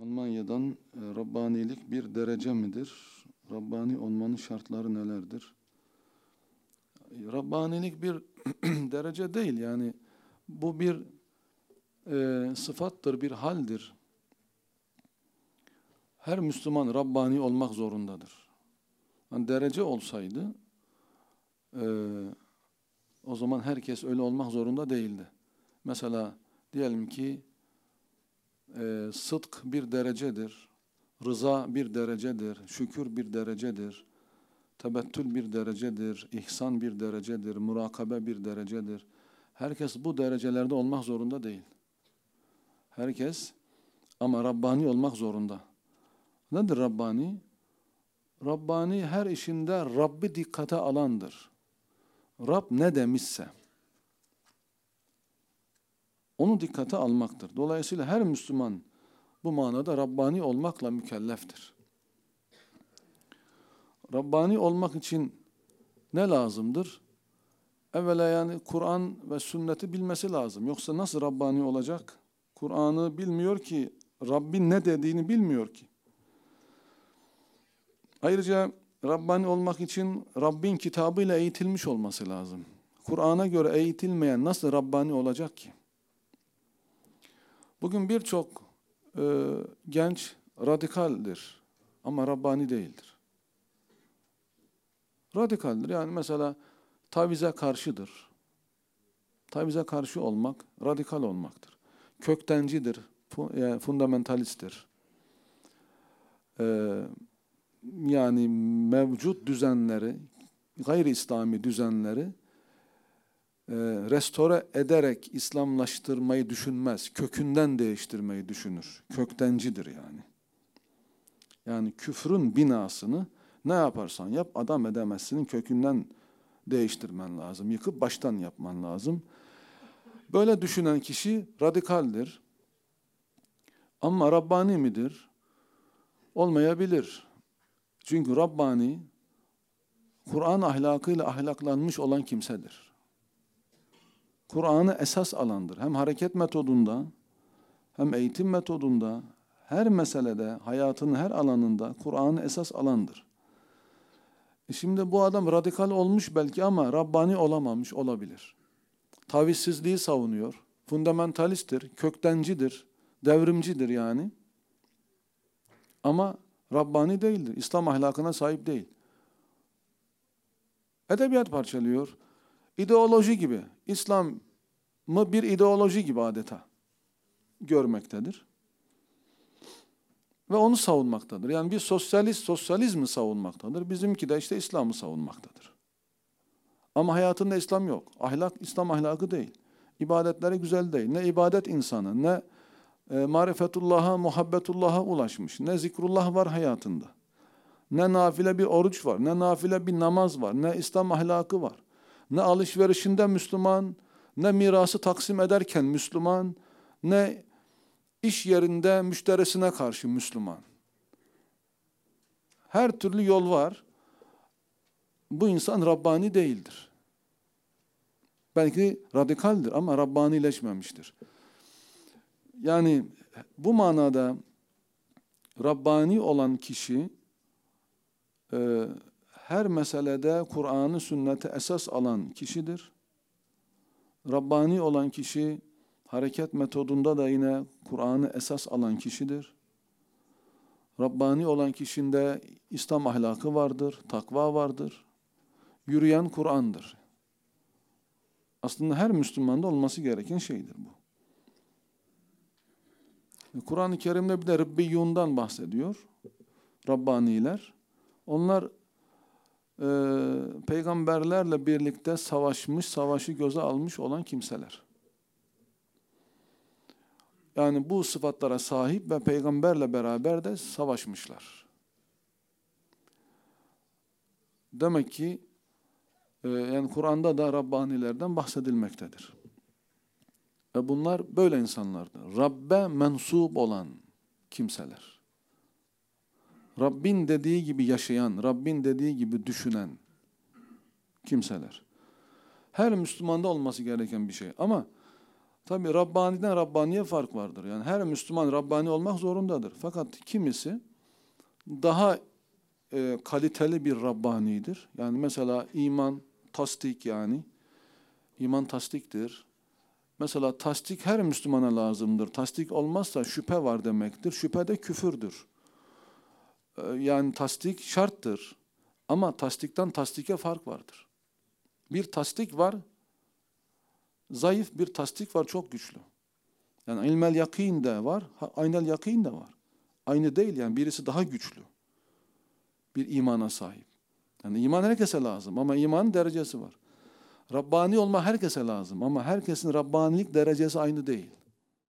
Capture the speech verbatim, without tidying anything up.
Almanya'dan e, Rabbanilik bir derece midir? Rabbani olmanın şartları nelerdir? Rabbanilik bir derece değil, yani bu bir e, sıfattır, bir haldir. Her Müslüman Rabbani olmak zorundadır. Yani derece olsaydı e, o zaman herkes öyle olmak zorunda değildi. Mesela diyelim ki e, sıdk bir derecedir, rıza bir derecedir, şükür bir derecedir, tebettül bir derecedir, ihsan bir derecedir, murakabe bir derecedir. Herkes bu derecelerde olmak zorunda değil. Herkes ama Rabbani olmak zorunda. Nedir Rabbani? Rabbani her işinde Rabbi dikkate alandır. Rab ne demişse onu dikkate almaktır. Dolayısıyla her Müslüman bu manada Rabbani olmakla mükelleftir. Rabbani olmak için ne lazımdır? Evvela yani Kur'an ve sünneti bilmesi lazım. Yoksa nasıl Rabbani olacak? Kur'an'ı bilmiyor ki, Rabbin ne dediğini bilmiyor ki. Ayrıca Rabbani olmak için Rabbin kitabıyla eğitilmiş olması lazım. Kur'an'a göre eğitilmeyen nasıl Rabbani olacak ki? Bugün birçok e, genç radikaldir ama Rabbani değildir. Radikaldir, yani mesela tavize karşıdır. Tavize karşı olmak radikal olmaktır. Köktencidir, yani fundamentalisttir. Ee, yani mevcut düzenleri, gayri İslami düzenleri e, restore ederek İslamlaştırmayı düşünmez. Kökünden değiştirmeyi düşünür. Köktencidir yani. Yani küfrün binasını ne yaparsan yap adam edemezsin, kökünden değiştirmen lazım. Yıkıp baştan yapman lazım. Böyle düşünen kişi radikaldir. Ama Rabbani midir? Olmayabilir. Çünkü Rabbani, Kur'an ahlakıyla ahlaklanmış olan kimsedir. Kur'an'ı esas alandır. Hem hareket metodunda, hem eğitim metodunda, her meselede, hayatının her alanında Kur'an'ı esas alandır. E şimdi bu adam radikal olmuş belki ama Rabbani olamamış olabilir. Tavizsizliği savunuyor. Fundamentalisttir, köktencidir, devrimcidir yani. Ama Rabbani değildir. İslam ahlakına sahip değil. Edebiyat parçalıyor. İdeoloji gibi. İslam'ı bir ideoloji gibi adeta görmektedir. Ve onu savunmaktadır. Yani bir sosyalist sosyalizmi savunmaktadır. Bizimki de işte İslam'ı savunmaktadır. Ama hayatında İslam yok. Ahlak İslam ahlakı değil. İbadetleri güzel değil. Ne ibadet insanı, ne e, marifetullah'a, muhabbetullah'a ulaşmış. Ne zikrullah var hayatında. Ne nafile bir oruç var, ne nafile bir namaz var, ne İslam ahlakı var. Ne alışverişinde Müslüman, ne mirası taksim ederken Müslüman, ne iş yerinde müşterisine karşı Müslüman. Her türlü yol var. Bu insan Rabbani değildir. Belki radikaldir ama Rabbanileşmemiştir. Yani bu manada Rabbani olan kişi e, her meselede Kur'an'ı, sünneti esas alan kişidir. Rabbani olan kişi hareket metodunda da yine Kur'an'ı esas alan kişidir. Rabbani olan kişinde İslam ahlakı vardır, takva vardır. Yürüyen Kur'an'dır. Aslında her Müslümanda olması gereken şeydir bu. Kur'an-ı Kerim'de bir de Rabbiyundan bahsediyor. Rabbaniler. Onlar e, peygamberlerle birlikte savaşmış, savaşı göze almış olan kimseler. Yani bu sıfatlara sahip ve peygamberle beraber de savaşmışlar. Demek ki e, yani Kur'an'da da Rabbanilerden bahsedilmektedir. Ve bunlar böyle insanlardır. Rabbe mensup olan kimseler. Rabbin dediği gibi yaşayan, Rabbin dediği gibi düşünen kimseler. Her Müslümanda olması gereken bir şey. Ama Tabi Rabbani'den Rabbani'ye fark vardır. Yani her Müslüman Rabbani olmak zorundadır. Fakat kimisi daha e, kaliteli bir Rabbani'dir. Yani mesela iman, tasdik yani. İman tasdiktir. Mesela tasdik her Müslümana lazımdır. Tasdik olmazsa şüphe var demektir. Şüphe de küfürdür. E, yani tasdik şarttır. Ama tasdikten tasdike fark vardır. Bir tasdik var, zayıf bir tasdik var, çok güçlü. Yani ilmel yakin de var, aynel yakin de var. Aynı değil yani, birisi daha güçlü bir imana sahip. Yani iman herkese lazım ama imanın derecesi var. Rabbani olma herkese lazım ama herkesin Rabbanilik derecesi aynı değil.